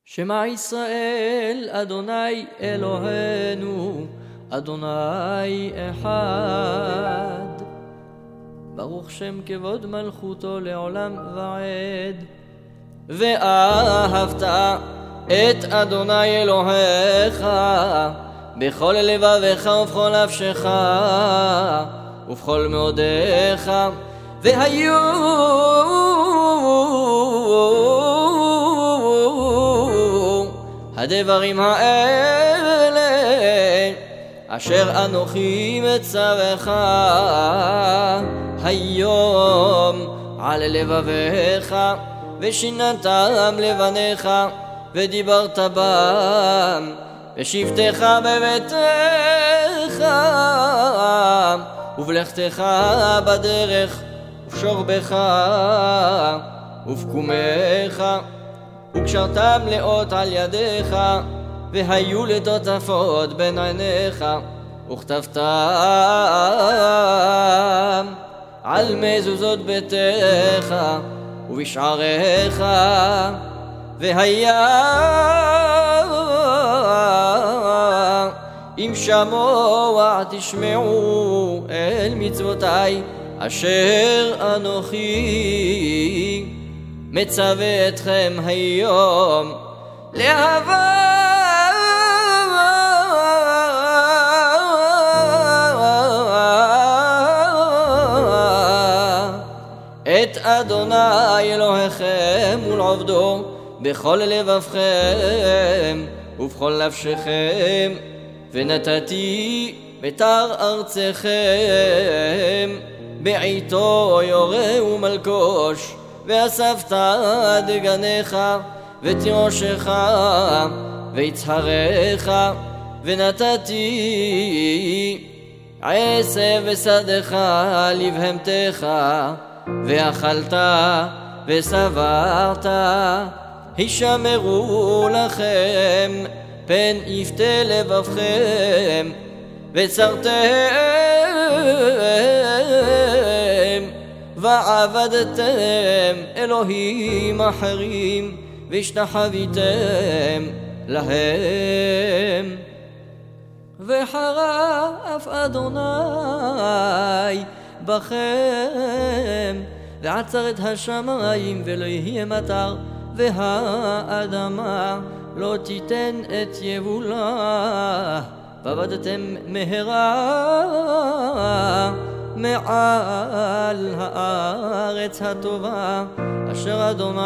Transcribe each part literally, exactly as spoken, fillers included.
שמע ישראל, אדוני אלוהינו, אדוני אחד. ברוך שם כבוד מלכותו לעולם ועד. ואהבת את אדוני אלוהיך בכל לבבך ובכל נפשך ובכל מאודיך. והיו הדברים האלה אשר אנוכי מצווך היום על לבביך, ושיננתם לבניך ודיברת בם בשבתך בביתך ובלכתך בדרך ובשוכבך ובקומך, וקשרתם לאות על ידיך, והיו לטוטפות בין עיניך, וכתבתם על מזוזות ביתך ובשעריך. והיה אם שמוע תשמעו אל מצוותי אשר אנוכי מצווה אתכם היום לאהבה את אדוני אלוהיכם ולעובדו בכל לבבכם ובכל נפשכם. ונתתי בתר ארצכם בעיתו יורה ומלקוש, ואספת דגניך ותירושך ויצהריך. ונתתי עשב ושדך לבהמתך, ואכלת וסברת. הישמרו לכם פן יפתה לבבכם, וצרתם ועבדתם אלוהים אחרים והשתחוויתם להם. וחרף אדוני בכם, ועצר את השמיים ולא יהיה מטר, והאדמה לא תיתן את יבולה. ועבדתם מהרה מעל הארץ הטובה אשר אדוני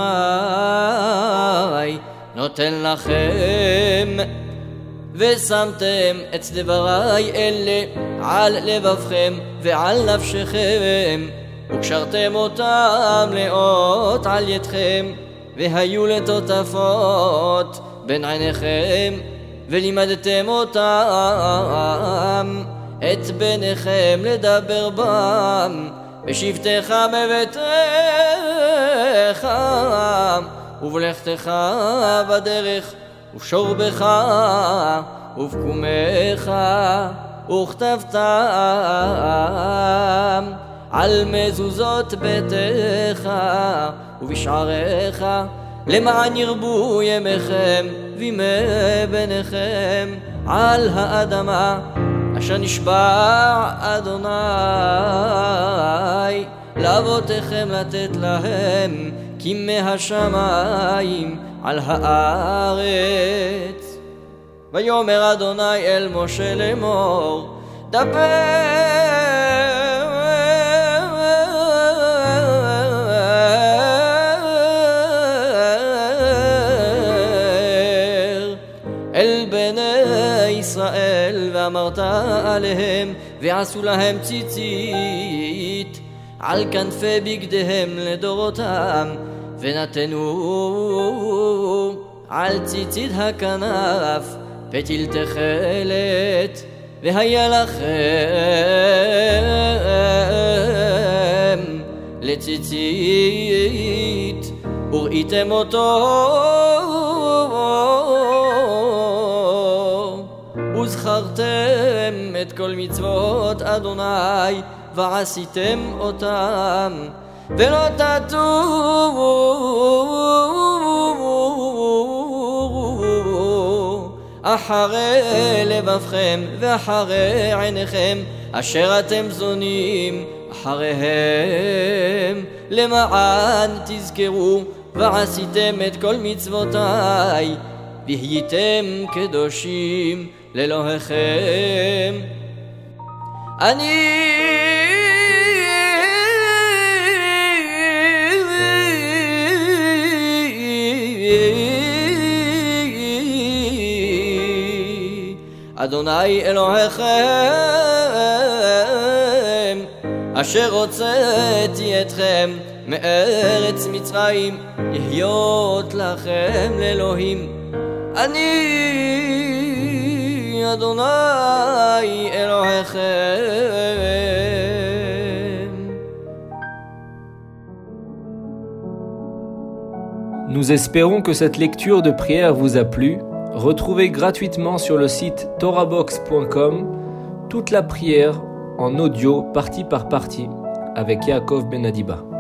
נותן לכם. ושמתם את דברי אלה על לבבכם ועל נפשכם, וקשרתם אותם לאות על ידכם, והיו לטוטפות בין עיניכם. ולימדתם אותם את בניכם לדבר בם בשבתך בביתך ובלכתך בדרך ובשוכבך ובקומך, וכתבתם על מזוזות ביתך ובשעריך, למען ירבו ימיכם וימי בניכם על האדמה אשר נשבע אדוני לאבותיכם לתת להם כימי השמיים על הארץ. ויאמר אדוני אל משה לאמור, דבר אל בני ישראל, ואמרת עליהם, ועשו להם ציצית על כנפי בגדיהם לדורותם, ונתנו על ציצית הכנף פתיל תכלת. והיה לכם לציצית וראיתם אותו, וזכרתם את כל מצוות אדוני ועשיתם אותם. ולא תטורו אחרי לבבכם ואחרי עיניכם אשר אתם זונים אחריהם, למען תזכרו ועשיתם את כל מצוותיי והייתם קדושים לאלוהיכם. אני אדוני אלוהיכם אשר הוצאתי אתכם מארץ מצרים להיות לכם לאלוהים. אני אדוני אלוהיכם. Nous espérons que cette lecture de prière vous a plu. Retrouvez gratuitement sur le site torahbox point com toute la prière en audio partie par partie avec Yaakov Ben Adiba.